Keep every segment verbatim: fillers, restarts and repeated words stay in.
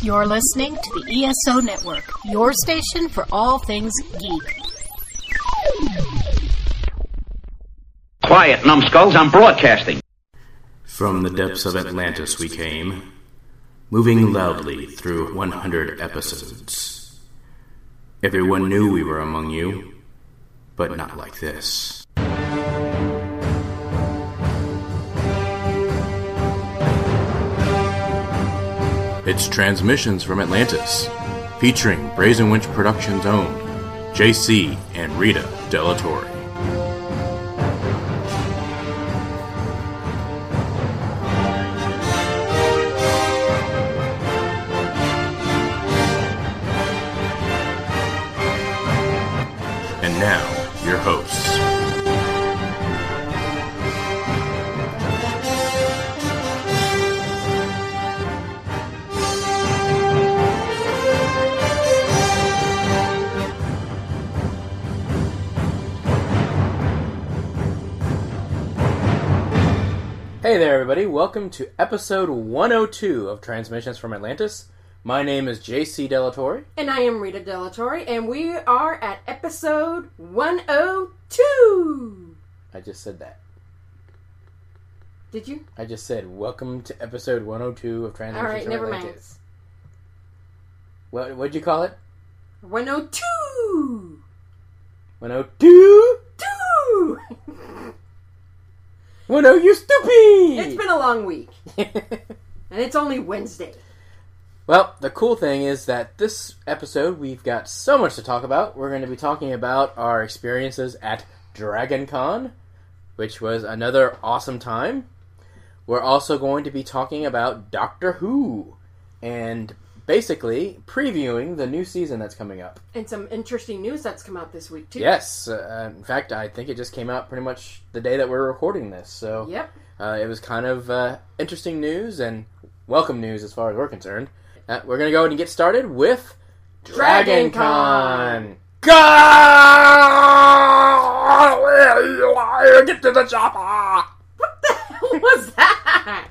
You're listening to the E S O Network, your station for all things geek. Quiet, numbskulls, I'm broadcasting. From the depths of Atlantis we came, moving loudly through one hundred episodes. Everyone knew we were among you, but not like this. It's Transmissions from Atlantis, featuring Brazen Winch Productions' own J C and Rita Delatorre. And now, your hosts. Hey there, everybody. Welcome to episode one oh two of Transmissions from Atlantis. My name is J C Delatorre. And I am Rita Delatorre, and we are at episode one oh two. I just said that. Did you? I just said, welcome to episode one oh two of Transmissions All right, from never Atlantis. Mind. What, what'd you call it? one oh two. one oh two? Two. one oh, you stupid! It's been a long week. And it's only Wednesday. Well, the cool thing is that this episode, we've got so much to talk about. We're going to be talking about our experiences at Dragon Con, which was another awesome time. We're also going to be talking about Doctor Who, and basically previewing the new season that's coming up. And some interesting news that's come out this week, too. Yes. Uh, in fact, I think it just came out pretty much the day that we're recording this. So Yep. uh, it was kind of uh, interesting news and welcome news as far as we're concerned. Uh, we're going to go ahead and get started with Dragon Con. Go! Get to the chopper! What the hell was that?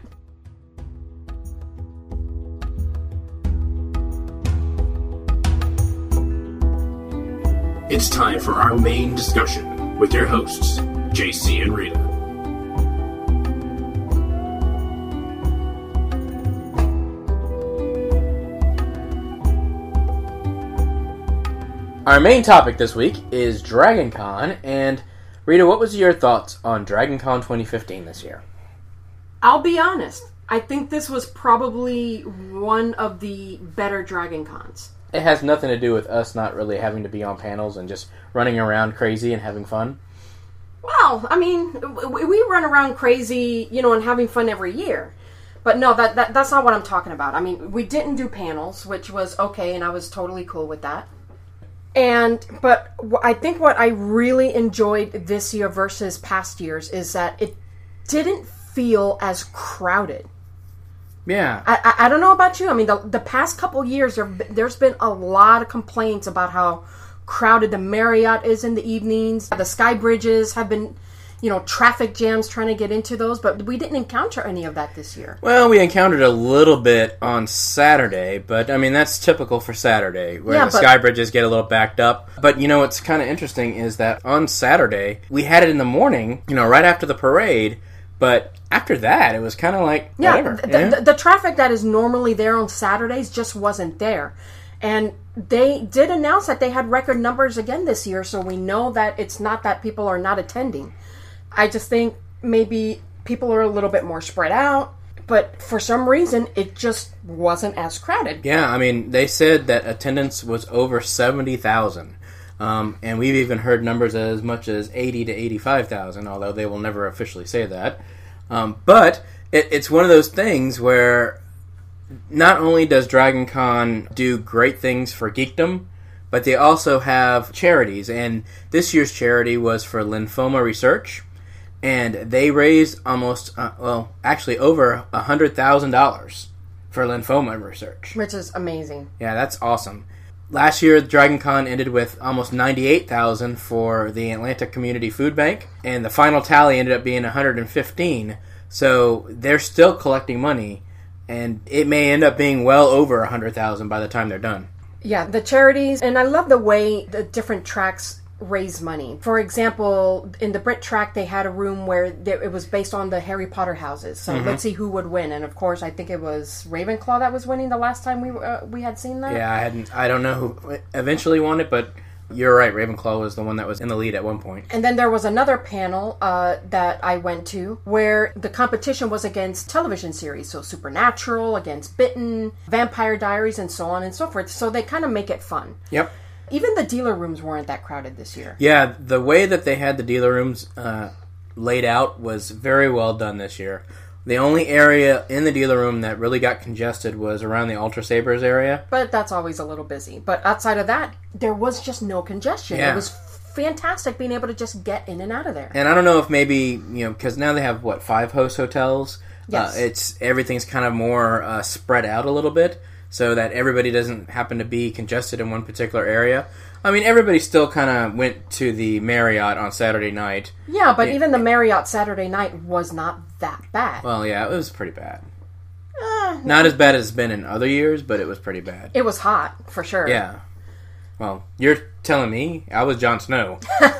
It's time for our main discussion with your hosts, J C and Rita. Our main topic this week is Dragon Con, and Rita, what was your thoughts on Dragon Con twenty fifteen this year? I'll be honest. I think this was probably one of the better Dragon Cons. It has nothing to do with us not really having to be on panels and just running around crazy and having fun. Well, I mean, we run around crazy, you know, and having fun every year. But no, that, that that's not what I'm talking about. I mean, we didn't do panels, which was okay, and I was totally cool with that. And, but I think what I really enjoyed this year versus past years is that it didn't feel as crowded. Yeah. I, I, I don't know about you. I mean, the, the past couple years, there, there's been a lot of complaints about how crowded the Marriott is in the evenings. The sky bridges have been, you know, traffic jams trying to get into those, but we didn't encounter any of that this year. Well, we encountered a little bit on Saturday, but, I mean, that's typical for Saturday, where Yeah, the but- sky bridges get a little backed up. But, you know, what's kind of interesting is that on Saturday, we had it in the morning, you know, right after the parade, but after that, it was kind of like, Yeah, whatever. the, you know? the, the traffic that is normally there on Saturdays just wasn't there. And they did announce that they had record numbers again this year, so we know that it's not that people are not attending. I just think maybe people are a little bit more spread out, but for some reason, it just wasn't as crowded. Yeah, I mean, they said that attendance was over seventy thousand. Um, and we've even heard numbers as much as eighty to eighty-five thousand, although they will never officially say that. Um, but it, it's one of those things where not only does Dragon Con do great things for geekdom, but they also have charities. And this year's charity was for lymphoma research. And they raised almost, uh, well, actually over one hundred thousand dollars for lymphoma research. Which is amazing. Yeah, that's awesome. Last year, Dragon Con ended with almost ninety-eight thousand dollars for the Atlanta Community Food Bank, and the final tally ended up being one hundred fifteen. So they're still collecting money, and it may end up being well over a hundred thousand by the time they're done. Yeah, the charities, and I love the way the different tracks raise money. For example, in the Brit track, they had a room where there, it was based on the Harry Potter houses. So mm-hmm. let's see who would win. And of course, I think it was Ravenclaw that was winning the last time we uh, we had seen that. Yeah, I hadn't. I don't know who eventually won it, but you're right. Ravenclaw was the one that was in the lead at one point. And then there was another panel uh, that I went to where the competition was against television series. So Supernatural, against Bitten, Vampire Diaries, and so on and so forth. So they kind of make it fun. Yep. Even the dealer rooms weren't that crowded this year. Yeah, the way that they had the dealer rooms uh, laid out was very well done this year. The only area in the dealer room that really got congested was around the Ultra Sabres area. But that's always a little busy. But outside of that, there was just no congestion. Yeah. It was fantastic being able to just get in and out of there. And I don't know if maybe, you know, because now they have, what, five host hotels? Yes. Uh, it's everything's kind of more uh, spread out a little bit, so that everybody doesn't happen to be congested in one particular area. I mean, everybody still kind of went to the Marriott on Saturday night. Yeah, but yeah. even the Marriott Saturday night was not that bad. Well, yeah, it was pretty bad. Uh, not as bad as it's been in other years, but it was pretty bad. It was hot, for sure. Yeah. Well, you're telling me I was Jon Snow.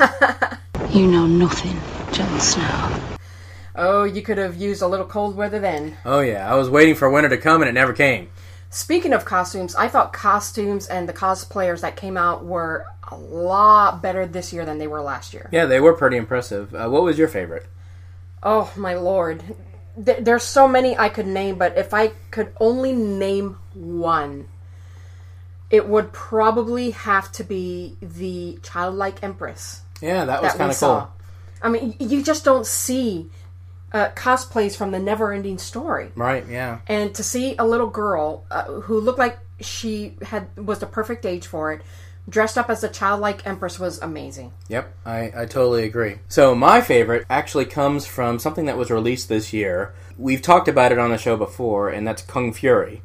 You know nothing, Jon Snow. Oh, you could have used a little cold weather then. Oh, yeah. I was waiting for winter to come, and it never came. Speaking of costumes, I thought costumes and the cosplayers that came out were a lot better this year than they were last year. Yeah, they were pretty impressive. Uh, what was your favorite? Oh, my lord. Th- there's so many I could name, but if I could only name one, it would probably have to be the childlike Empress. Yeah, that was that kind of cool. I mean, you just don't see uh, cosplays from the Never-Ending Story. Right, yeah. And to see a little girl uh, who looked like she had was the perfect age for it, dressed up as a childlike Empress, was amazing. Yep, I, I totally agree. So my favorite actually comes from something that was released this year. We've talked about it on the show before, and that's Kung Fury.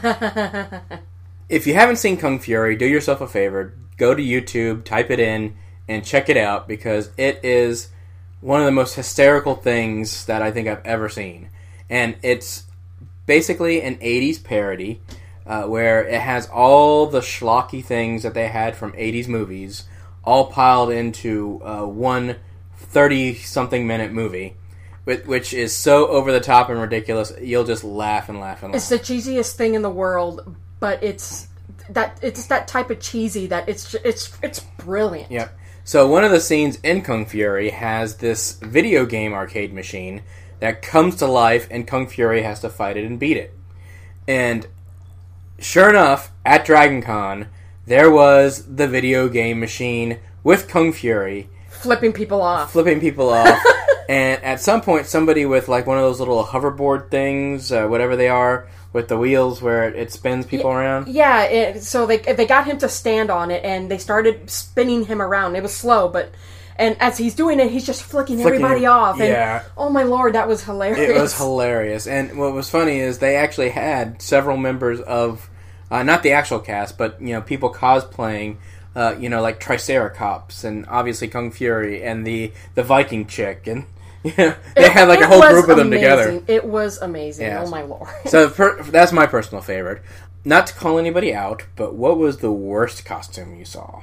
If you haven't seen Kung Fury, do yourself a favor. Go to YouTube, type it in, and check it out, because it is one of the most hysterical things that I think I've ever seen. And it's basically an eighties parody, uh, where it has all the schlocky things that they had from eighties movies, all piled into uh, one thirty-something minute movie, which is so over the top and ridiculous, you'll just laugh and laugh and laugh. It's the cheesiest thing in the world, but it's that it's that type of cheesy that it's it's it's brilliant. Yep. So one of the scenes in Kung Fury has this video game arcade machine that comes to life, and Kung Fury has to fight it and beat it. And sure enough, at Dragon Con, there was the video game machine with Kung Fury. Flipping people off. Flipping people off. And at some point, somebody with like one of those little hoverboard things, uh, whatever they are, with the wheels where it spins people yeah, around. Yeah, it, so they they got him to stand on it, and they started spinning him around. It was slow, but and as he's doing it, he's just flicking, flicking everybody off. And, yeah. Oh my lord, that was hilarious. It was hilarious. And what was funny is they actually had several members of, uh, not the actual cast, but you know, people cosplaying. Uh, you know, like Triceratops and obviously Kung Fury and the, the Viking chick, and you know, they it, had like a whole group of them amazing. together. It was amazing. Yeah. Oh my lord! So per, that's my personal favorite. Not to call anybody out, but what was the worst costume you saw?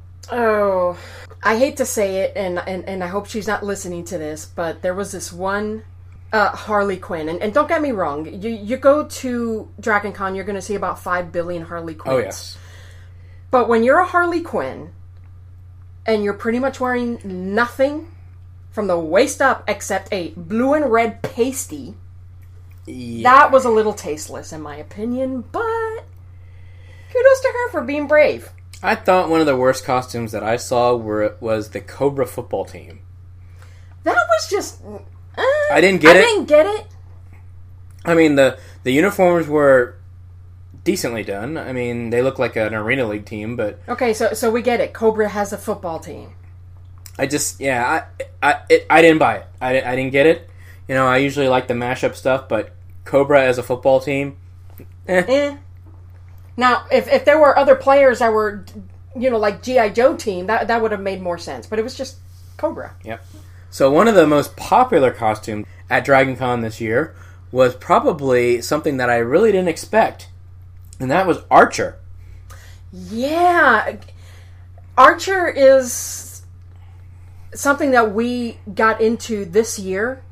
Oh, I hate to say it, and and, and I hope she's not listening to this, but there was this one uh, Harley Quinn, and, and don't get me wrong, you you go to Dragon Con, you're going to see about five billion Harley Quinns. Oh yes. But when you're a Harley Quinn, and you're pretty much wearing nothing from the waist up except a blue and red pasty, yeah. That was a little tasteless in my opinion, but kudos to her for being brave. I thought one of the worst costumes that I saw were was the Cobra football team. That was just... Uh, I didn't get I it. I didn't get it. I mean, the, the uniforms were decently done. I mean, they look like an Arena League team, but... Okay, so so we get it. Cobra has a football team. I just, yeah, I I, it, I didn't buy it. I, I didn't get it. You know, I usually like the mashup stuff, but Cobra as a football team, eh. eh. Now, if if there were other players that were, you know, like G I. Joe team, that, that would have made more sense. But it was just Cobra. Yep. So one of the most popular costumes at Dragon Con this year was probably something that I really didn't expect, and that was Archer. Yeah. Archer is something that we got into this year,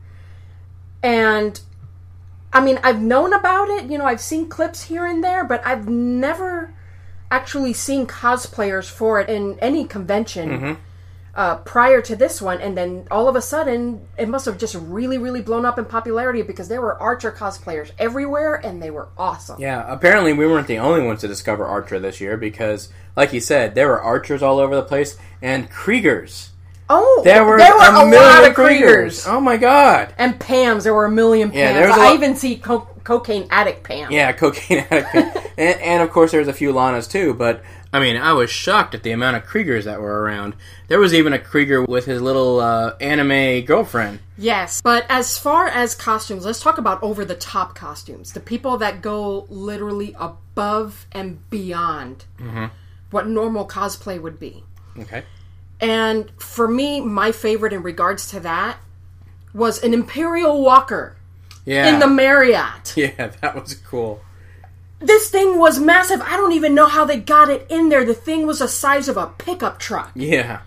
and I mean, I've known about it, you know, I've seen clips here and there, but I've never actually seen cosplayers for it in any convention mm-hmm. uh, prior to this one, and then all of a sudden, it must have just really, really blown up in popularity because there were Archer cosplayers everywhere, and they were awesome. Yeah, apparently we weren't the only ones to discover Archer this year because, like you said, there were Archers all over the place, and Kriegers. Oh, there were, there were a, a lot of Kriegers. Oh my god. And Pams, there were a million Pams. Yeah, there was I lot... even see co- cocaine addict Pam. Yeah, cocaine addict Pam. and, and of course there was a few Lanas too, but I mean, I was shocked at the amount of Kriegers that were around. There was even a Krieger with his little uh, anime girlfriend. Yes, but as far as costumes, let's talk about over-the-top costumes. The people that go literally above and beyond mm-hmm. what normal cosplay would be. Okay. And for me, my favorite in regards to that was an Imperial Walker yeah. in the Marriott. Yeah, that was cool. This thing was massive. I don't even know how they got it in there. The thing was the size of a pickup truck. Yeah.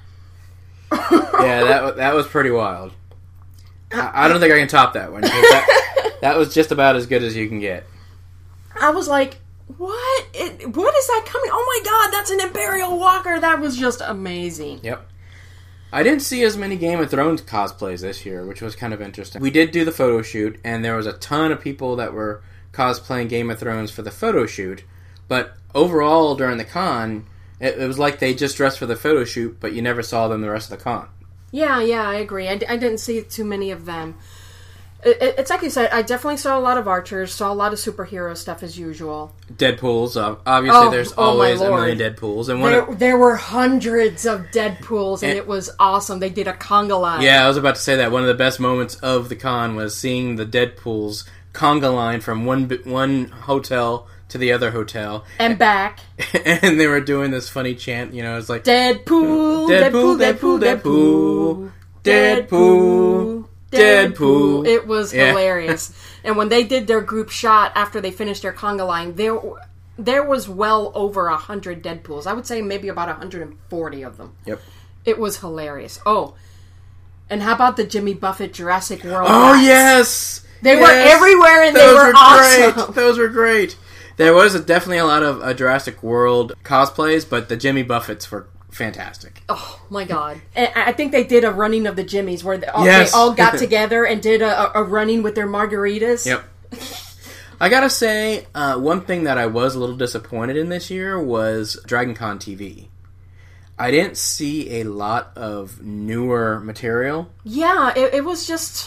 yeah, that, that was pretty wild. I, I don't think I can top that one. That, that was just about as good as you can get. I was like, what? It, what is that coming? Oh my god, that's an Imperial Walker. That was just amazing. Yep. I didn't see as many Game of Thrones cosplays this year, which was kind of interesting. We did do the photo shoot, and there was a ton of people that were cosplaying Game of Thrones for the photo shoot, but overall during the con, it, it was like they just dressed for the photo shoot, but you never saw them the rest of the con. Yeah, yeah, I agree. I, d- I didn't see too many of them. It's like you said, I definitely saw a lot of Archers, saw a lot of superhero stuff as usual. Deadpools, uh, obviously oh, there's oh always a million Deadpools. And one there, of, there were hundreds of Deadpools, and, and it was awesome. They did a conga line. Yeah, I was about to say that. One of the best moments of the con was seeing the Deadpools conga line from one one hotel to the other hotel. And back. And they were doing this funny chant, you know, it's like... Deadpool, Deadpool, Deadpool, Deadpool, Deadpool, Deadpool. Deadpool. It was yeah. hilarious. And when they did their group shot after they finished their conga line, there there was well over a hundred Deadpools. I would say maybe about one hundred forty of them. Yep. It was hilarious. Oh, and how about the Jimmy Buffett Jurassic World Oh, hats? yes! They yes. were everywhere and Those they were, were awesome. Great. Those were great. There was a, definitely a lot of uh, Jurassic World cosplays, but the Jimmy Buffetts were fantastic. Oh my god. And I think they did a running of the Jimmys where they all, yes. they all got together and did a, a running with their margaritas. Yep. I gotta say, uh, one thing that I was a little disappointed in this year was Dragon Con T V. I didn't see a lot of newer material. Yeah, it, it was just...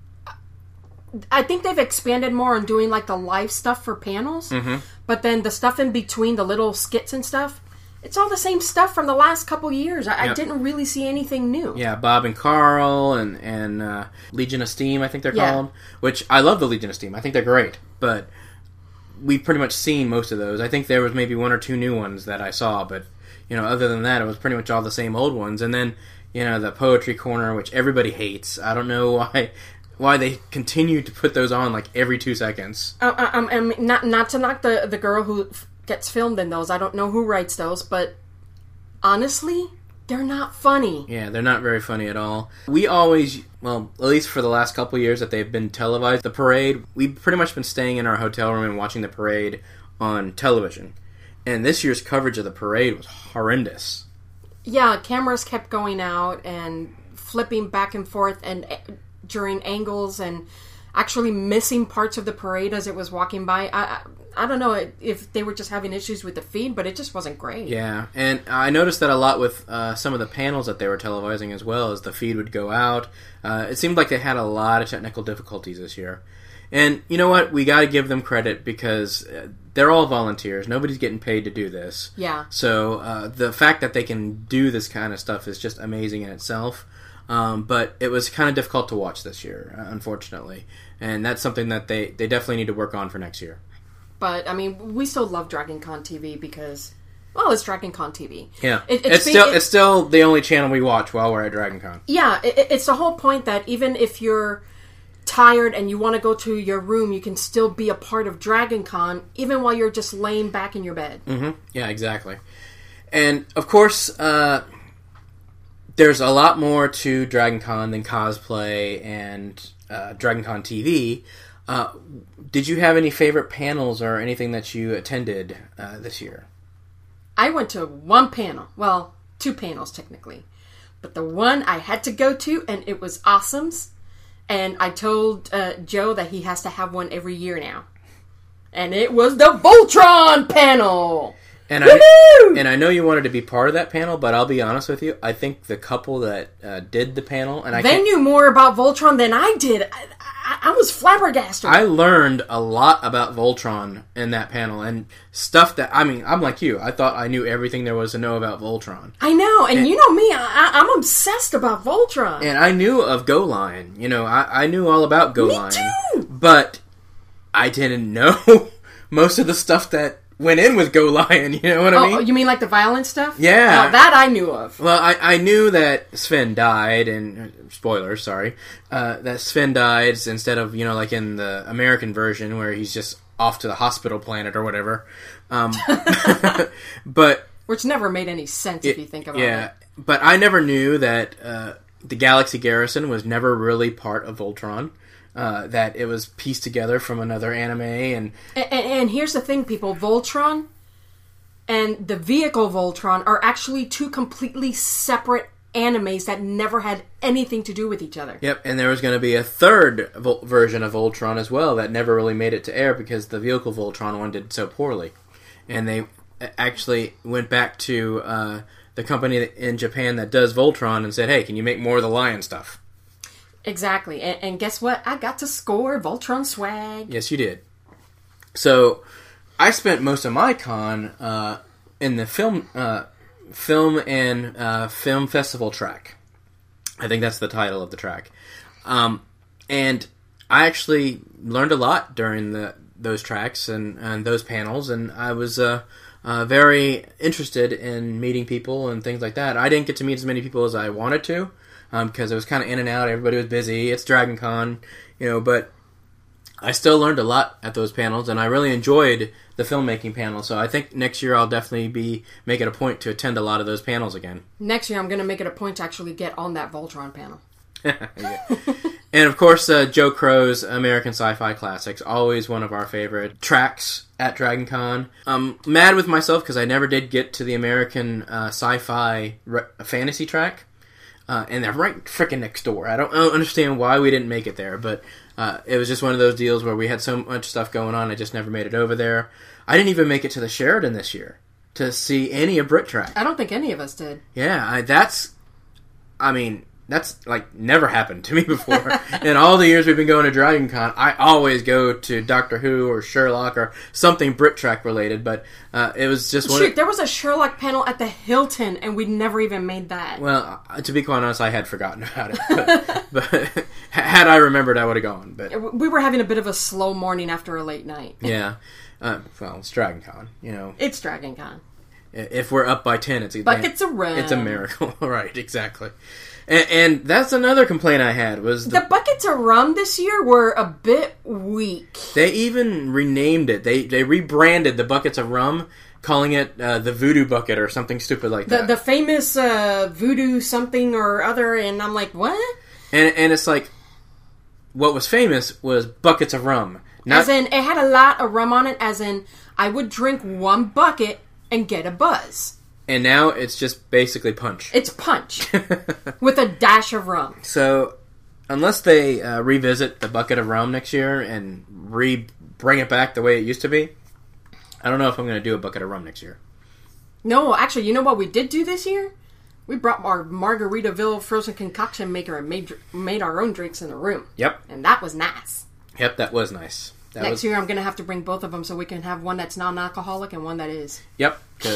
I think they've expanded more on doing like the live stuff for panels, mm-hmm. but then the stuff in between, the little skits and stuff, it's all the same stuff from the last couple years. I, yep. I didn't really see anything new. Yeah, Bob and Carl and, and uh, Legion of Steam, I think they're yeah. called. Which, I love the Legion of Steam. I think they're great. But we've pretty much seen most of those. I think there was maybe one or two new ones that I saw. But, you know, other than that, it was pretty much all the same old ones. And then, you know, the Poetry Corner, which everybody hates. I don't know why... Why they continue to put those on like every two seconds. Uh, I, I mean, not not to knock the, the girl who f- gets filmed in those. I don't know who writes those, but honestly, they're not funny. Yeah, they're not very funny at all. We always, well, at least for the last couple of years that they've been televised, the parade, we've pretty much been staying in our hotel room and watching the parade on television. And this year's coverage of the parade was horrendous. Yeah, cameras kept going out and flipping back and forth and... during angles and actually missing parts of the parade as it was walking by. I, I I don't know if they were just having issues with the feed, but it just wasn't great. Yeah, and I noticed that a lot with uh, some of the panels that they were televising as well, as the feed would go out. Uh, it seemed like they had a lot of technical difficulties this year. And you know what? We got to give them credit because they're all volunteers. Nobody's getting paid to do this. Yeah. So uh, the fact that they can do this kind of stuff is just amazing in itself. Um, but it was kind of difficult to watch this year, unfortunately. And that's something that they, they definitely need to work on for next year. But, I mean, we still love Dragon Con T V because, well, it's Dragon Con T V. Yeah. It, it's, it's, still, it, it's still the only channel we watch while we're at Dragon Con. Yeah, it, it's the whole point that even if you're tired and you want to go to your room, you can still be a part of Dragon Con even while you're just laying back in your bed. Mm-hmm. Yeah, exactly. And, of course, uh, there's a lot more to Dragon Con than cosplay and uh, Dragon Con T V. Uh, did you have any favorite panels or anything that you attended uh, this year? I went to one panel. Well, two panels, technically. But the one I had to go to, and it was awesome's. And I told uh, Joe that he has to have one every year now. And it was the Voltron panel! And I, and I know you wanted to be part of that panel, but I'll be honest with you, I think the couple that uh, did the panel... and I They knew more about Voltron than I did. I, I, I was flabbergasted. I learned a lot about Voltron in that panel, and stuff that... I mean, I'm like you. I thought I knew everything there was to know about Voltron. I know, and, and you know me, I, I'm obsessed about Voltron. And I knew of Go Line. You know, I, I knew all about Go me Line. too! But I didn't know most of the stuff that went in with Go Lion, you know what I oh, mean? You mean like the violent stuff? Yeah. Oh, that I knew of. Well, I, I knew that Sven died, and spoilers, sorry, uh, that Sven died instead of, you know, like in the American version where he's just off to the hospital planet or whatever. Um, but which never made any sense it, if you think about yeah, it. But I never knew that uh, the Galaxy Garrison was never really part of Voltron. Uh, that it was pieced together from another anime, and... and and here's the thing, people: Voltron and the vehicle Voltron are actually two completely separate animes that never had anything to do with each other. Yep, and there was going to be a third Vol- version of Voltron as well that never really made it to air because the vehicle Voltron one did so poorly, and they actually went back to uh, the company in Japan that does Voltron and said, "Hey, can you make more of the lion stuff?" Exactly, and, and guess what? I got to score Voltron swag. Yes, you did. So, I spent most of my con uh, in the film, uh, film and uh, film festival track. I think that's the title of the track, um, and I actually learned a lot during the those tracks and, and those panels, and I was uh, uh, very interested in meeting people and things like that. I didn't get to meet as many people as I wanted to. Because um, it was kind of in and out, everybody was busy, it's Dragon Con, you know, but I still learned a lot at those panels, and I really enjoyed the filmmaking panel, so I think next year I'll definitely be making a point to attend a lot of those panels again. Next year I'm going to make it a point to actually get on that Voltron panel. And of course, uh, Joe Crow's American Sci-Fi Classics, always one of our favorite tracks at Dragon Con. I'm mad with myself because I never did get to the American uh, Sci-Fi re- Fantasy track. Uh, and they're right freaking next door. I don't, I don't understand why we didn't make it there, but uh, it was just one of those deals where we had so much stuff going on, I just never made it over there. I didn't even make it to the Sheraton this year to see any of Brit Track. I don't think any of us did. Yeah, I, that's, I mean, that's like never happened to me before. In all the years we've been going to Dragon Con, I always go to Doctor Who or Sherlock or something Brit Track related, but uh, it was just one. Shoot, of, there was a Sherlock panel at the Hilton, and we never even made that. Well, uh, to be quite honest, I had forgotten about it. But, but had I remembered, I would have gone. But we were having a bit of a slow morning after a late night. Yeah. Uh, well, it's Dragon Con, you know. It's Dragon Con. If we're up by ten, it's buckets of rum. It's a miracle, right? Exactly. And, and that's another complaint I had was the, the buckets of rum this year were a bit weak. They even renamed it. They they rebranded the buckets of rum, calling it uh, the Voodoo Bucket or something stupid like the, that. The famous uh, Voodoo something or other, and I'm like, what? And and it's like, what was famous was buckets of rum. Not, as in, it had a lot of rum on it. As in, I would drink one bucket and get a buzz. And now it's just basically punch. It's punch. With a dash of rum. So, unless they uh, revisit the bucket of rum next year and re bring it back the way it used to be, I don't know if I'm going to do a bucket of rum next year. No, actually, you know what we did do this year? We brought our Margaritaville frozen concoction maker and made made our own drinks in the room. Yep. And that was nice. Yep, that was nice. That next was... year I'm going to have to bring both of them so we can have one that's non-alcoholic and one that is. Yep.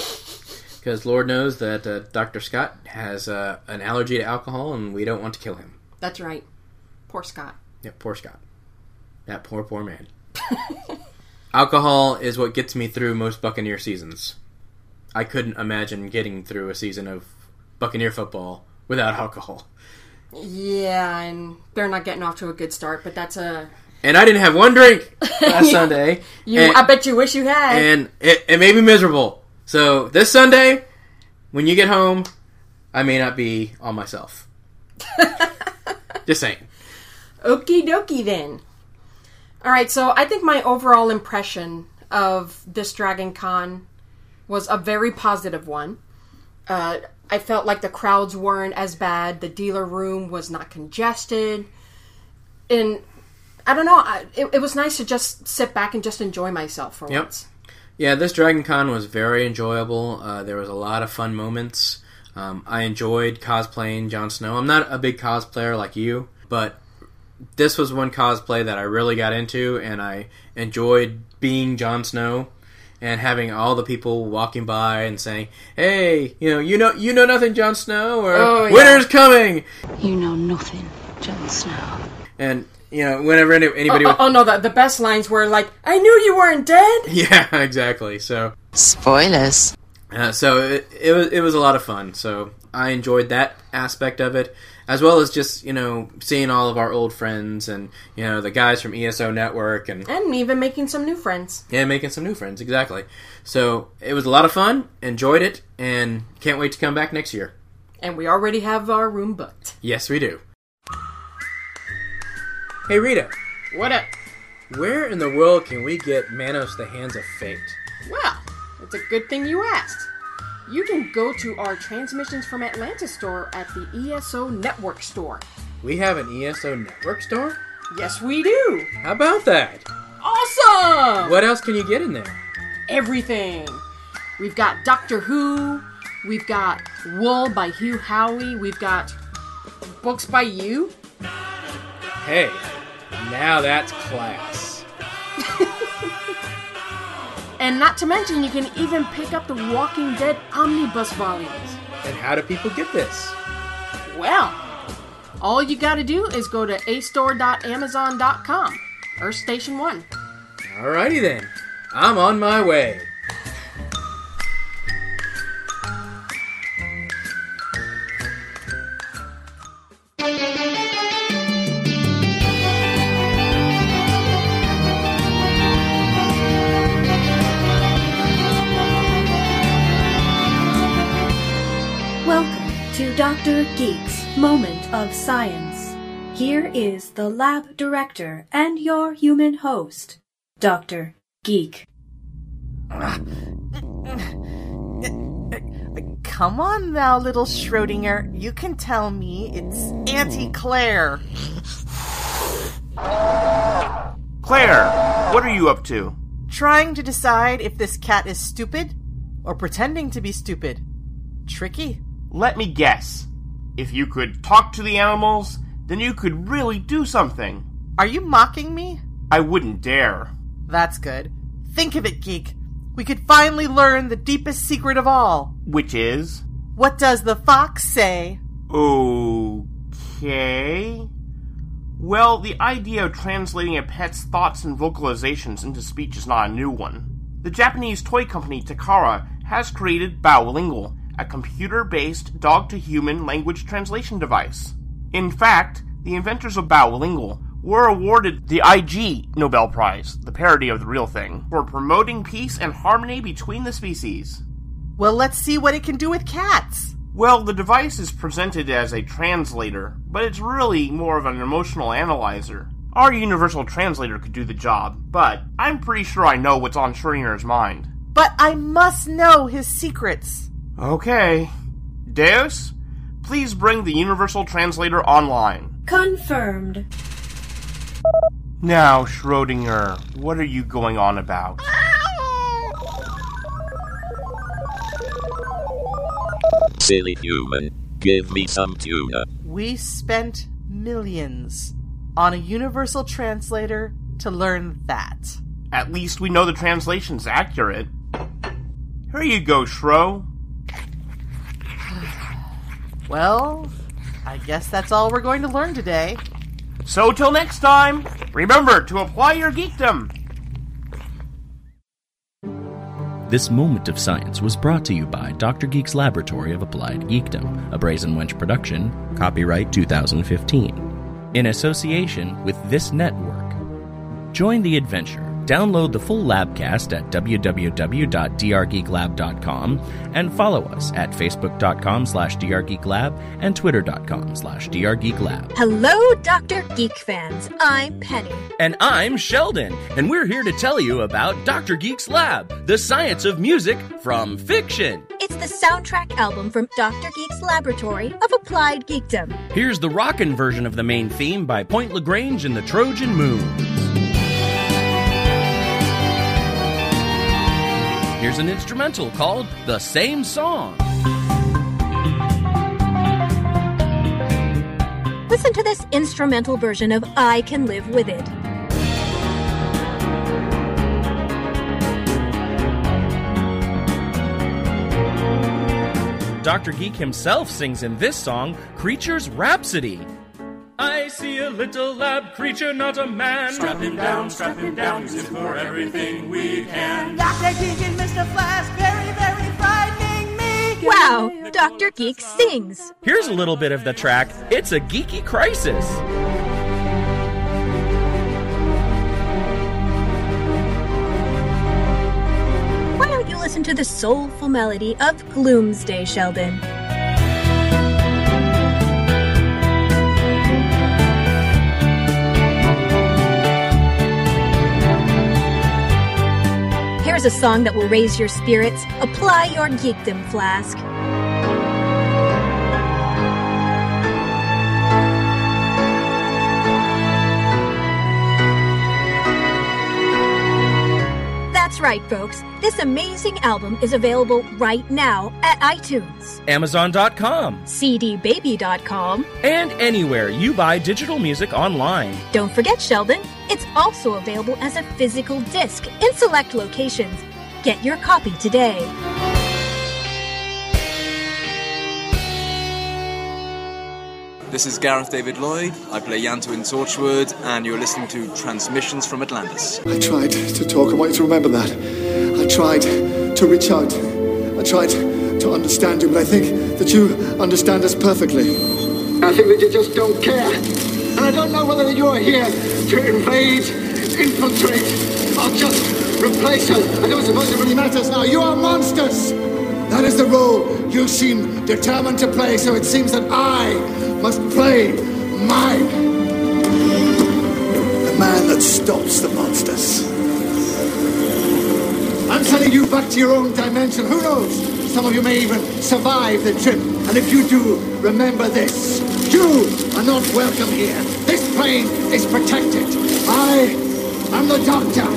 Because Lord knows that uh, Doctor Scott has uh, an allergy to alcohol, and we don't want to kill him. That's right. Poor Scott. Yep, poor Scott. That poor, poor man. Alcohol is what gets me through most Buccaneer seasons. I couldn't imagine getting through a season of Buccaneer football without alcohol. Yeah, and they're not getting off to a good start, but that's a... And I didn't have one drink last Sunday. You, and, I bet you wish you had. And it, it made me miserable. So this Sunday, when you get home, I may not be on myself. Just saying. Okie dokie then. Alright, so I think my overall impression of this Dragon Con was a very positive one. Uh, I felt like the crowds weren't as bad. The dealer room was not congested. And I don't know, I, it, it was nice to just sit back and just enjoy myself for yep. once. Yeah, this Dragon Con was very enjoyable. Uh, there was a lot of fun moments. Um, I enjoyed cosplaying Jon Snow. I'm not a big cosplayer like you, but this was one cosplay that I really got into, and I enjoyed being Jon Snow and having all the people walking by and saying, "Hey, you know, you know, you know nothing, Jon Snow," or oh, yeah. "Winter's coming." You know nothing, Jon Snow. And you know, whenever any, anybody, oh, would... oh, oh no, the, the best lines were like, "I knew you weren't dead." Yeah, exactly. So spoilers. Uh, so it, it was it was a lot of fun. So I enjoyed that aspect of it, as well as just, you know, seeing all of our old friends and, you know, the guys from E S O Network and and even making some new friends. Yeah, making some new friends, exactly. So it was a lot of fun. Enjoyed it, and can't wait to come back next year. And we already have our room booked. Yes, we do. Hey Rita, What up? where in the world can we get Manos the Hands of Fate? Well, it's a good thing you asked. You can go to our Transmissions from Atlantis store at the E S O Network store. We have an E S O Network store? Yes, we do. How about that? Awesome! What else can you get in there? Everything. We've got Doctor Who. We've got Wool by Hugh Howey. We've got books by you. Hey, now that's class. And not to mention, you can even pick up the Walking Dead omnibus volumes. And how do people get this? Well, all you gotta do is go to a store dot amazon dot com. Earth Station one. Alrighty then. I'm on my way. Welcome to Doctor Geek's Moment of Science. Here is the lab director and your human host, Doctor Geek. Come on now, little Schrodinger. You can tell me it's Auntie Claire. Claire, what are you up to? Trying to decide if this cat is stupid or pretending to be stupid. Tricky. Let me guess. If you could talk to the animals, then you could really do something. Are you mocking me? I wouldn't dare. That's good. Think of it, Geek. We could finally learn the deepest secret of all. Which is? What does the fox say? Okay. Well, the idea of translating a pet's thoughts and vocalizations into speech is not a new one. The Japanese toy company Takara has created Bowlingual, a computer-based dog-to-human language translation device. In fact, the inventors of Bowlingual were awarded the I G Nobel Prize, the parody of the real thing, for promoting peace and harmony between the species. Well, let's see what it can do with cats. Well, the device is presented as a translator, but it's really more of an emotional analyzer. Our universal translator could do the job, but I'm pretty sure I know what's on Schrodinger's mind. But I must know his secrets. Okay. Deus, please bring the universal translator online. Confirmed. Now, Schrodinger, what are you going on about? Silly human, give me some tuna. We spent millions on a universal translator to learn that. At least we know the translation's accurate. Here you go, Shro. Well, I guess that's all we're going to learn today. So till next time, remember to apply your geekdom. This moment of science was brought to you by Doctor Geek's Laboratory of Applied Geekdom, a Brazen Wench production, copyright two thousand fifteen, in association with this network. Join the adventure. Download the full Labcast at w w w dot d r geek lab dot com and follow us at facebook dot com slash d r geek lab and twitter dot com slash d r geek lab. Hello, Doctor Geek fans. I'm Penny. And I'm Sheldon, and we're here to tell you about Doctor Geek's Lab, the science of music from fiction. It's the soundtrack album from Doctor Geek's Laboratory of Applied Geekdom. Here's the rockin' version of the main theme by Point Lagrange and the Trojan Moon. Here's an instrumental called The Same Song. Listen to this instrumental version of I Can Live With It. Doctor Geek himself sings in this song, Creature's Rhapsody. I see a little lab creature, not a man. Strap him down, strap him down, use him for everything we can. Doctor Geek and Mister Flash, very, very frightening me. Wow, Doctor Geek sings. Here's a little bit of the track, It's a Geeky Crisis. Why don't you listen to the soulful melody of Gloomsday, Sheldon? Here's a song that will raise your spirits. Apply your geekdom, Flask. That's right, folks. This amazing album is available right now at iTunes, Amazon dot com, C D baby dot com, and anywhere you buy digital music online. Don't forget, Sheldon, it's also available as a physical disc in select locations. Get your copy today. This is Gareth David Lloyd. I play Yanto in Torchwood, and you're listening to Transmissions from Atlantis. I tried to talk. I want you to remember that. I tried to reach out. I tried to understand you, but I think that you understand us perfectly. I think that you just don't care. And I don't know whether you're here to invade, infiltrate, or just replace us. I don't suppose it really matters now. You are monsters! That is the role you seem determined to play, so it seems that I must play mine. The man that stops the monsters. I'm sending you back to your own dimension. Who knows? Some of you may even survive the trip. And if you do, remember this. You are not welcome here. This plane is protected. I am the Doctor.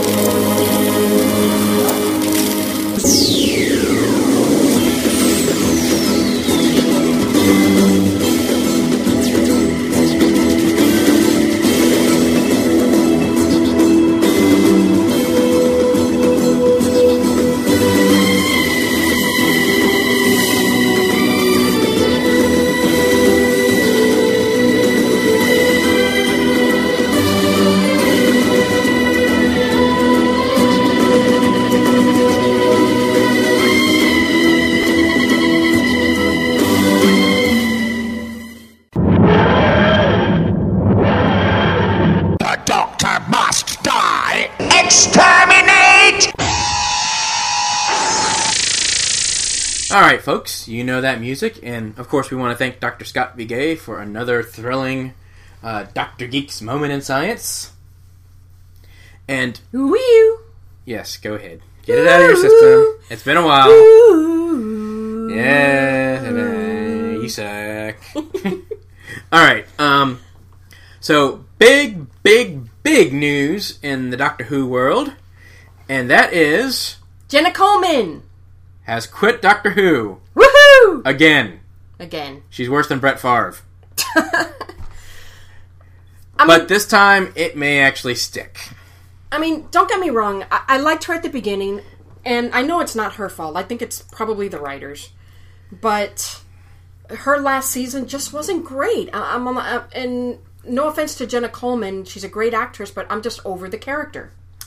Alright, folks, you know that music, and of course we want to thank Doctor Scott B. Gay for another thrilling uh, Doctor Geek's Moment in Science. And... Wee-oo! Yes, go ahead. Get it out of your system. It's been a while. Ooh. Yeah, you suck. Alright, um... so, big, big, big news in the Doctor Who world, and that is... Jenna Coleman! Has quit Doctor Who. Woohoo! Again. Again. She's worse than Brett Favre. I but mean, this time, it may actually stick. I mean, don't get me wrong. I-, I liked her at the beginning, and I know it's not her fault. I think it's probably the writers. But her last season just wasn't great. I- I'm on the, uh, and no offense to Jenna Coleman, she's a great actress, but I'm just over the character.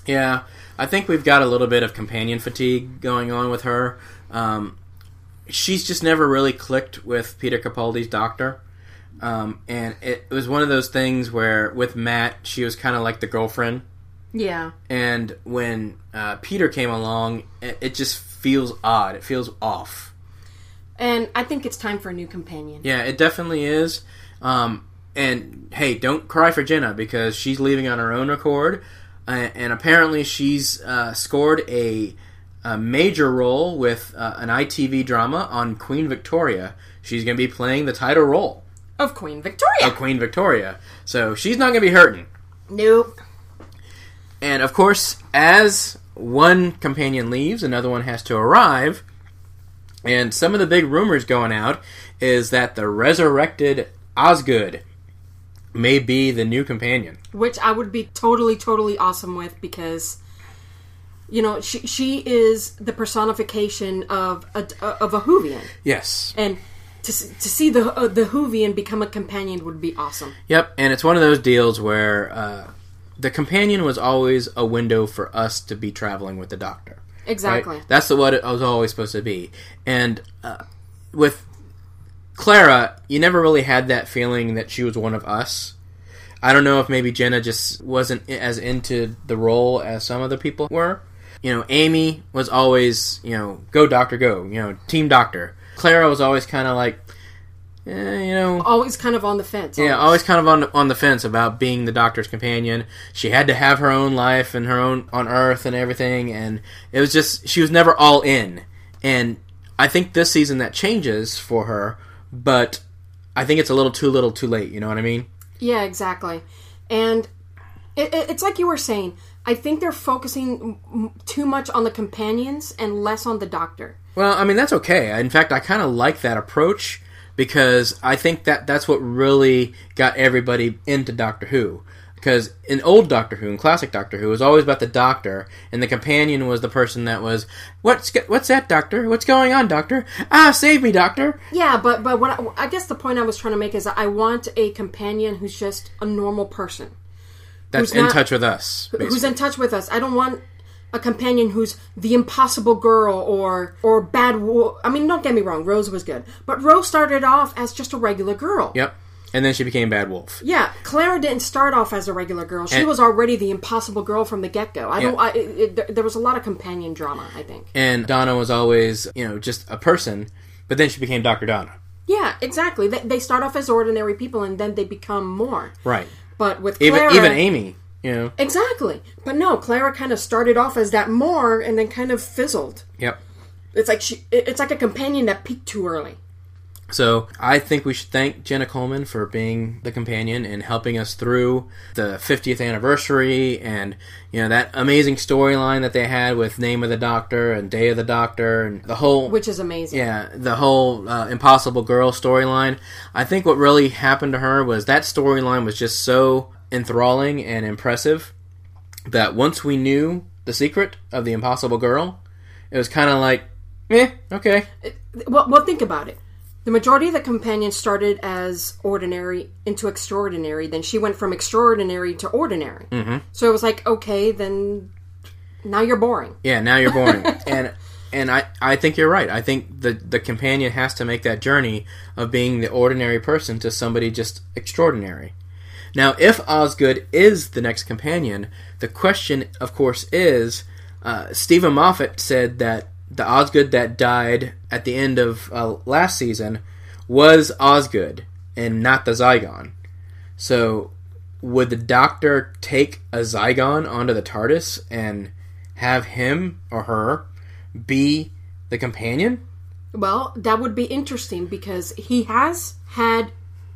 Yeah, I think we've got a little bit of companion fatigue going on with her. Um, she's just never really clicked with Peter Capaldi's Doctor. Um, and it, it was one of those things where with Matt, she was kind of like the girlfriend. Yeah. And when uh, Peter came along, it, it just feels odd. It feels off. And I think it's time for a new companion. Yeah, it definitely is. Um, and hey, don't cry for Jenna because she's leaving on her own accord. Uh, and apparently she's uh, scored a, a major role with uh, an I T V drama on Queen Victoria. She's going to be playing the title role. Of Queen Victoria. Of Queen Victoria. So she's not going to be hurting. Nope. And of course, as one companion leaves, another one has to arrive. And some of the big rumors going out is that the resurrected Osgood may be the new companion. Which I would be totally, totally awesome with because, you know, she she is the personification of a, of a Whovian. Yes. And to to see the uh, the Whovian become a companion would be awesome. Yep, and it's one of those deals where uh, the companion was always a window for us to be traveling with the Doctor. Exactly. Right? That's what it was always supposed to be. And uh, with Clara, you never really had that feeling that she was one of us. I don't know if maybe Jenna just wasn't as into the role as some other people were. You know, Amy was always, you know, go Doctor, go. You know, Team Doctor. Clara was always kind of like, eh, you know... Always kind of on the fence. Yeah, always kind of on the, on the fence about being the Doctor's companion. She had to have her own life and her own on Earth and everything, and it was just... She was never all in. And I think this season that changes for her, but I think it's a little too little too late, you know what I mean? Yeah, exactly. And it, it, it's like you were saying, I think they're focusing m- too much on the companions and less on the Doctor. Well, I mean, that's okay. In fact, I kind of like that approach because I think that that's what really got everybody into Doctor Who. Because in old Doctor Who, in classic Doctor Who, it was always about the Doctor, and the companion was the person that was, what's what's that, Doctor? What's going on, Doctor? Ah, save me, Doctor! Yeah, but but what I, I guess the point I was trying to make is that I want a companion who's just a normal person. That's in not, touch with us. Basically. Who's in touch with us. I don't want a companion who's the impossible girl or or bad... Wo- I mean, don't get me wrong, Rose was good. But Rose started off as just a regular girl. Yep. And then she became Bad Wolf. Yeah, Clara didn't start off as a regular girl. She and, was already the impossible girl from the get-go. I don't. Yeah. I, it, it, there was a lot of companion drama, I think. And Donna was always, you know, just a person, but then she became Doctor Donna. Yeah, exactly. They, they start off as ordinary people, and then they become more. Right. But with Clara... Even, even Amy, you know. Exactly. But no, Clara kind of started off as that more, and then kind of fizzled. Yep. It's like she. It's like a companion that peaked too early. So I think we should thank Jenna Coleman for being the companion and helping us through the fiftieth anniversary and, you know, that amazing storyline that they had with Name of the Doctor and Day of the Doctor and the whole... Which is amazing. Yeah, the whole uh, Impossible Girl storyline. I think what really happened to her was that storyline was just so enthralling and impressive that once we knew the secret of the Impossible Girl, it was kind of like, eh, okay. Well, well, think about it. The majority of the companions started as ordinary into extraordinary. Then she went from extraordinary to ordinary. Mm-hmm. So it was like, okay, then now you're boring. Yeah, now you're boring. and and I, I think you're right. I think the, the companion has to make that journey of being the ordinary person to somebody just extraordinary. Now, if Osgood is the next companion, the question, of course, is... Uh, Stephen Moffat said that the Osgood that died at the end of uh, last season was Osgood and not the Zygon. So, would the Doctor take a Zygon onto the TARDIS and have him or her be the companion? Well, that would be interesting because he has had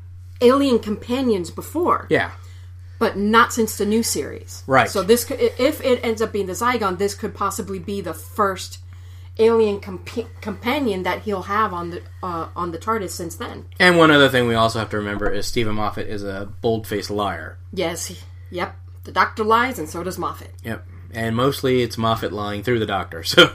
alien companions before. Yeah. But not since the new series. Right. So this could, if it ends up being the Zygon, this could possibly be the first alien comp- companion that he'll have on the uh, on the TARDIS since then. And one other thing we also have to remember is Stephen Moffat is a bold-faced liar. Yes. He, yep. The Doctor lies, and so does Moffat. Yep. And mostly it's Moffat lying through the Doctor. So,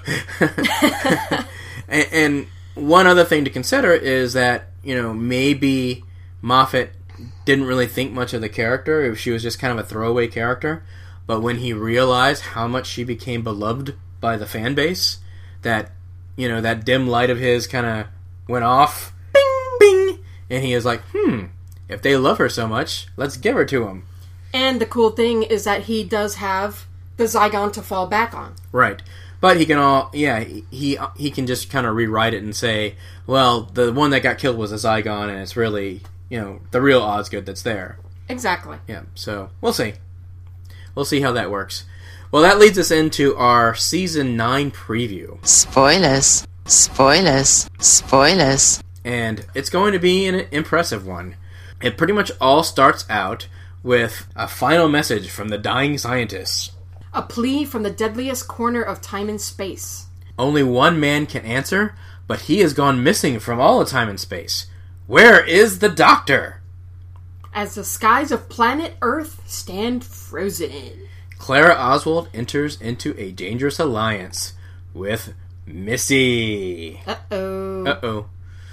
and, and one other thing to consider is that, you know, maybe Moffat didn't really think much of the character. If she was just kind of a throwaway character. but when he realized how much she became beloved by the fan base, that, you know, that dim light of his kind of went off. Bing! Bing! And he was like, hmm, if they love her so much, let's give her to him. And the cool thing is that he does have the Zygon to fall back on. Right. But he can all, yeah, he he can just kind of rewrite it and say, well, the one that got killed was a Zygon, and it's really, you know, the real Osgood that's there. Exactly. Yeah, so we'll see. We'll see how that works. Well, that leads us into our Season nine preview. Spoilers. Spoilers. Spoilers. And it's going to be an impressive one. It pretty much all starts out with a final message from the dying scientists. A plea from the deadliest corner of time and space. Only one man can answer, but he has gone missing from all of time and space. Where is the Doctor? As the skies of planet Earth stand frozen. Clara Oswald enters into a dangerous alliance with Missy. Uh-oh. Uh-oh.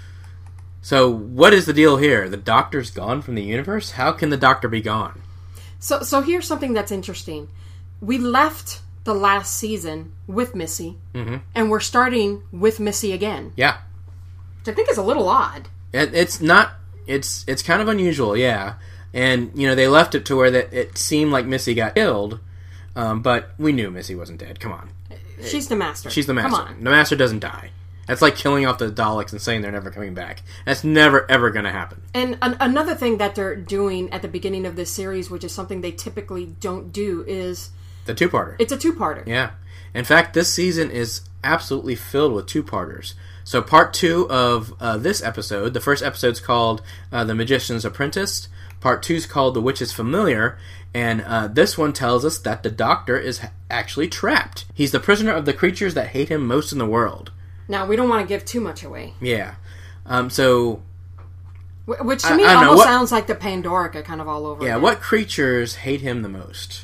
So, what is the deal here? The Doctor's gone from the universe? How can the Doctor be gone? So, so here's something that's interesting. We left the last season with Missy, mm-hmm. and we're starting with Missy again. Yeah. Which I think is a little odd. It, it's not... It's it's kind of unusual, yeah. And, you know, they left it to where that it seemed like Missy got killed, um, but we knew Missy wasn't dead. Come on. She's the Master. She's the Master. Come on. The Master doesn't die. That's like killing off the Daleks and saying they're never coming back. That's never, ever going to happen. And an- another thing that they're doing at the beginning of this series, which is something they typically don't do, is... The two-parter. It's a two-parter. Yeah. In fact, this season is absolutely filled with two-parters. So part two of uh, this episode, the first episode's called uh, The Magician's Apprentice. Part two's called The Witch's Familiar. And uh, this one tells us that the Doctor is ha- actually trapped. He's the prisoner of the creatures that hate him most in the world. Now, we don't want to give too much away. Yeah. Um, so... Which to I, me I almost know, what, sounds like the Pandorica kind of all over Yeah, again. What creatures hate him the most?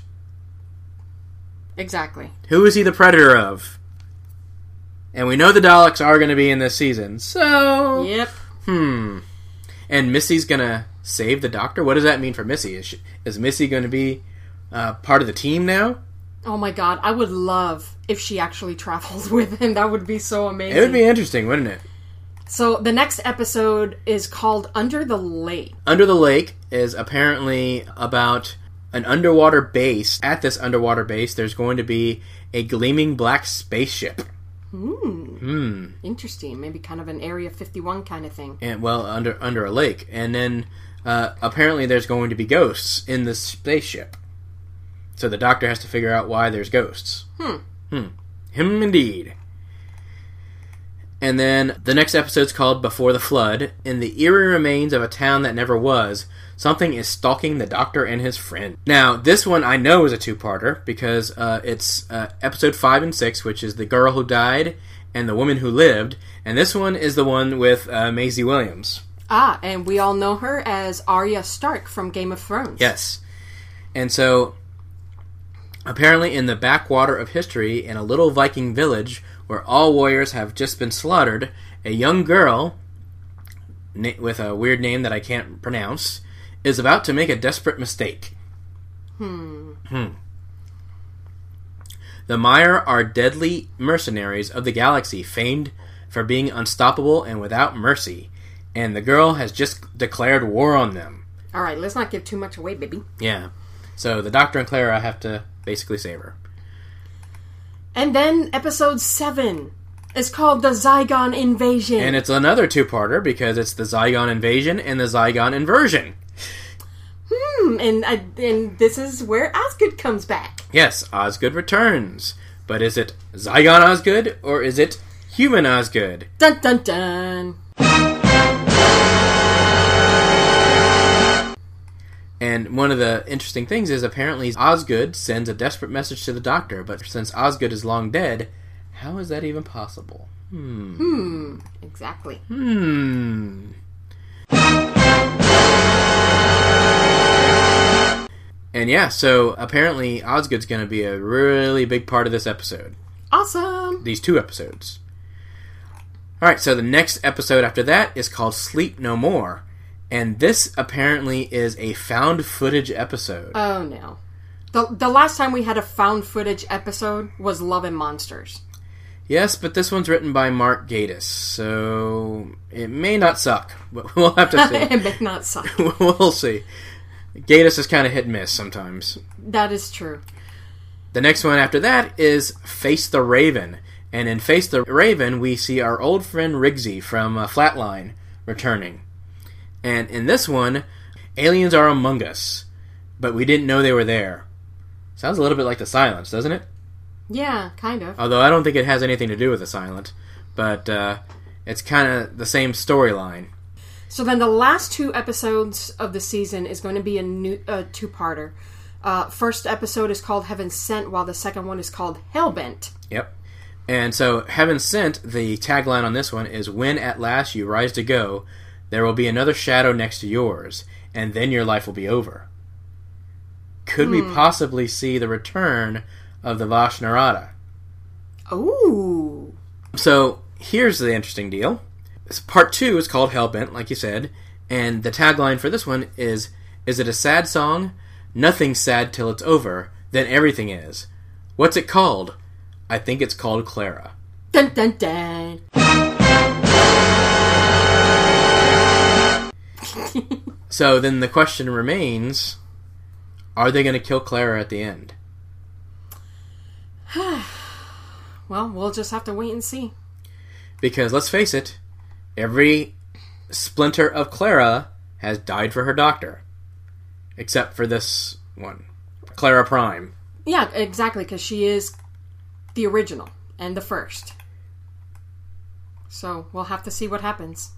Exactly. Who is he the predator of? And we know the Daleks are going to be in this season, so... Yep. Hmm. And Missy's going to save the Doctor? What does that mean for Missy? Is, she, is Missy going to be uh, part of the team now? Oh my god, I would love if she actually traveled with him. That would be so amazing. It would be interesting, wouldn't it? So, the next episode is called Under the Lake. Under the Lake is apparently about an underwater base. At this underwater base, there's going to be a gleaming black spaceship. Hmm. Hmm. Interesting. Maybe kind of an Area fifty-one kind of thing. And well, under under a lake. And then, uh, apparently there's going to be ghosts in this spaceship. So the Doctor has to figure out why there's ghosts. Hmm. Hmm. Him indeed. And then the next episode's called Before the Flood. In the eerie remains of a town that never was, something is stalking the Doctor and his friend. Now, this one I know is a two-parter, because uh, it's uh, episode five and six, which is The Girl Who Died and The Woman Who Lived. And this one is the one with uh, Maisie Williams. Ah, and we all know her as Arya Stark from Game of Thrones. Yes. And so, apparently in the backwater of history, in a little Viking village where all warriors have just been slaughtered, a young girl, na- with a weird name that I can't pronounce, is about to make a desperate mistake. Hmm. Hmm. The Mire are deadly mercenaries of the galaxy, famed for being unstoppable and without mercy, and the girl has just declared war on them. Alright, let's not give too much away, baby. Yeah. So the Doctor and Clara have to basically save her. And then episode seven is called The Zygon Invasion. And it's another two-parter because it's the Zygon Invasion and the Zygon Inversion. Hmm, and, uh, and this is where Osgood comes back. Yes, Osgood returns. But is it Zygon Osgood or is it human Osgood? Dun dun dun! And one of the interesting things is apparently Osgood sends a desperate message to the Doctor, but since Osgood is long dead, how is that even possible? Hmm. Hmm. Exactly. Hmm. And yeah, so apparently Osgood's going to be a really big part of this episode. Awesome! These two episodes. Alright, so the next episode after that is called Sleep No More. And this apparently is a found footage episode. Oh no. The, the last time we had a found footage episode was Love and Monsters. Yes, but this one's written by Mark Gatiss, so it may not suck. But we'll have to see. It may not suck. We'll see. Gatiss is kind of hit and miss sometimes. That is true. The next one after that is Face the Raven. And in Face the Raven, we see our old friend Rigsy from uh, Flatline returning. And in this one, aliens are among us, but we didn't know they were there. Sounds a little bit like The Silence, doesn't it? Yeah, kind of. Although I don't think it has anything to do with The Silent, but uh, it's kind of the same storyline. So then the last two episodes of the season is going to be a new uh, two-parter. Uh, first episode is called Heaven Sent, while the second one is called Hellbent. Yep. And so Heaven Sent, the tagline on this one is, when at last you rise to go, there will be another shadow next to yours, and then your life will be over. Could hmm. we possibly see the return of the Vash Narada? Ooh. So here's the interesting deal. Part two is called Hellbent, like you said, and the tagline for this one is, is it a sad song? Nothing's sad till it's over, then everything is. What's it called? I think it's called Clara. Dun dun dun. So then the question remains, are they going to kill Clara at the end? Well, we'll just have to wait and see. Because let's face it, every splinter of Clara has died for her doctor. Except for this one. Clara Prime. Yeah, exactly, because she is the original and the first. So we'll have to see what happens.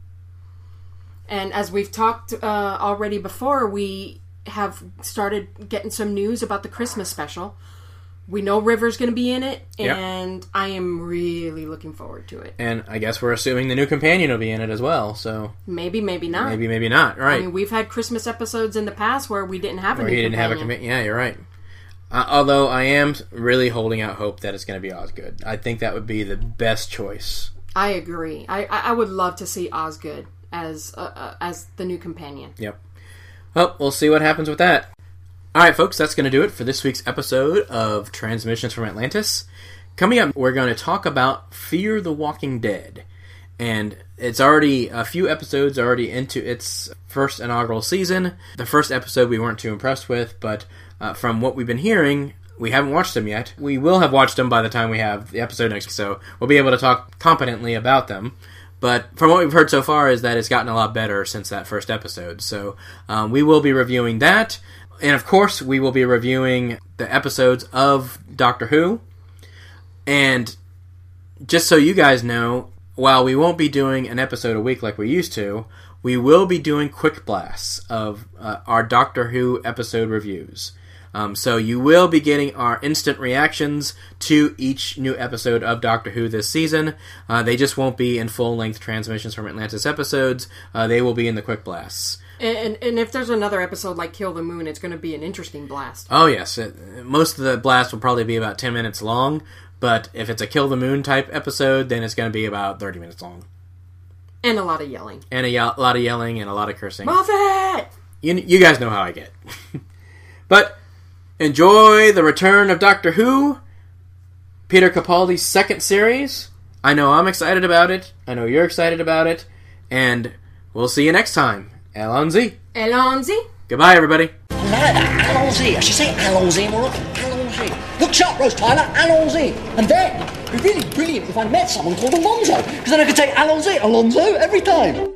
And as we've talked uh, already before, we have started getting some news about the Christmas special. We know River's going to be in it, and yep. I am really looking forward to it. And I guess we're assuming the new companion will be in it as well, so... Maybe, maybe not. Maybe, maybe not, right. I mean, we've had Christmas episodes in the past where we didn't have a where new he didn't companion. have a companion. Yeah, you're right. Uh, although I am really holding out hope that it's going to be Osgood. I think that would be the best choice. I agree. I, I would love to see Osgood as, uh, uh, as the new companion. Yep. Well, we'll see what happens with that. Alright folks, that's going to do it for this week's episode of Transmissions from Atlantis. Coming up, we're going to talk about Fear the Walking Dead. And it's already, a few episodes already into its first inaugural season. The first episode we weren't too impressed with, but uh, from what we've been hearing, we haven't watched them yet. We will have watched them by the time we have the episode next week, so we'll be able to talk competently about them. But from what we've heard so far is that it's gotten a lot better since that first episode. So um, we will be reviewing that. And of course, we will be reviewing the episodes of Doctor Who. And just so you guys know, while we won't be doing an episode a week like we used to, we will be doing quick blasts of uh, our Doctor Who episode reviews. Um, so you will be getting our instant reactions to each new episode of Doctor Who this season. Uh, they just won't be in full-length Transmissions from Atlantis episodes. Uh, they will be in the quick blasts. And, and if there's another episode like Kill the Moon, it's going to be an interesting blast. Oh, yes. It, most of the blasts will probably be about ten minutes long, but if it's a Kill the Moon type episode, then it's going to be about thirty minutes long. And a lot of yelling. And a ye- lot of yelling and a lot of cursing. Moffat! You, you guys know how I get. But enjoy the return of Doctor Who, Peter Capaldi's second series. I know I'm excited about it. I know you're excited about it. And we'll see you next time. Allons-y. Allons-y. Goodbye, everybody. Allons-y. I should say allons-y more often. Allons-y. Look sharp, Rose Tyler. Allons-y. And then, it'd be really brilliant if I met someone called Alonzo, because then I could say allons-y, Alonzo, every time.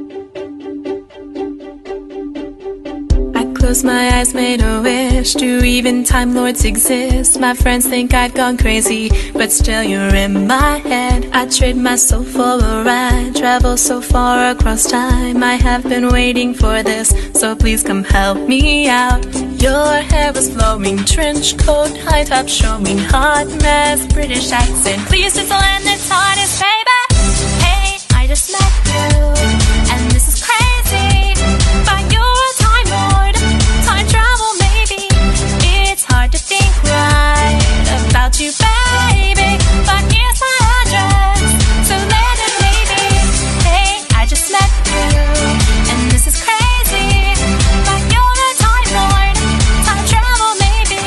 Close my eyes, made a wish. Do even Time Lords exist? My friends think I've gone crazy, but still you're in my head. I trade my soul for a ride, travel so far across time. I have been waiting for this, so please come help me out. Your hair is flowing, trench coat, high top showing, hot mess, British accent. Please just land the TARDIS, baby. Hey, I just met you, and this is crazy, but you're a Time Lord. Time travel, maybe. It's hard to think right about you, baby. But here's my address, so let it maybe. Hey, I just met you, and this is crazy. But you're a Time Lord. Time travel, maybe.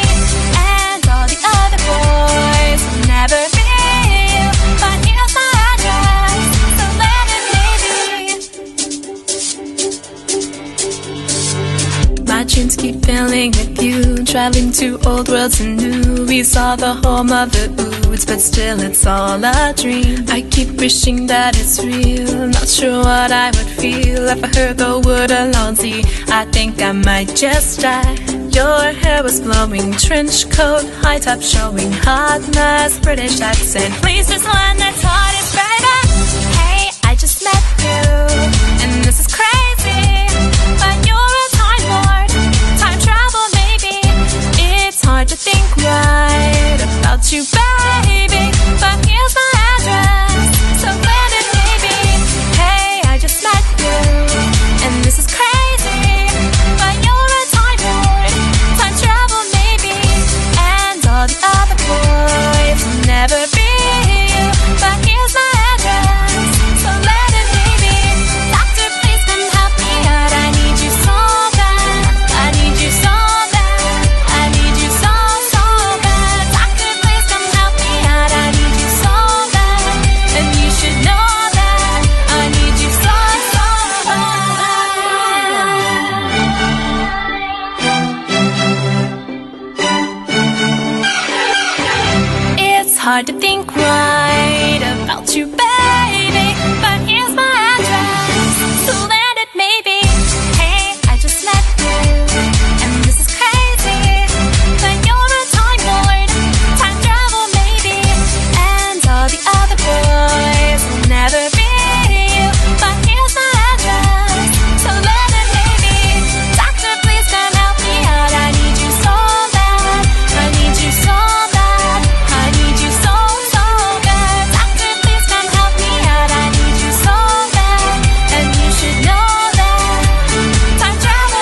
traveling to old worlds and new. We saw the home of the Oods, but still it's all a dream. I keep wishing that it's real. Not sure what I would feel if I heard the word Alonzi. I think I might just die. Your hair was glowing, trench coat, high top showing, hot mess, British accent. Please just land that hardest baby. Hey, I just met you, and this is crazy, but you're a time lord, time travel maybe. It's hard to think right about you, baby, but here's my address, so glad it may be. Hey, I just met you, and this is crazy, but you're a time lord, time travel maybe, and all the other boys will never be you, but here's my address, so let it be. Doctor, please come help me out. I need you so bad. I need you so bad. I need you so, so bad. Doctor, please come help me out. I need you so bad. And you should know that I need you so, so bad. It's hard to think right about you, baby, but here's my address, so that it may be. Hey, I just met you, and this is crazy, but you're a time lord, time travel maybe, and all the other boys will never be you, but here's my address, so that it may be. Doctor, please come help me out. I need you so bad. I need you so bad. I need you so, so bad. Doctor, please come help me out. I need you so bad, and you should know that time travel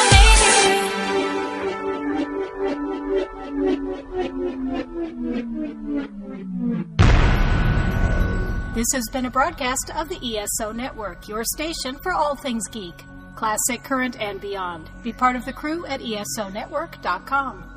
maybe. This has been a broadcast of the E S O Network, your station for all things geek, classic, current, and beyond. Be part of the crew at E S O network dot com.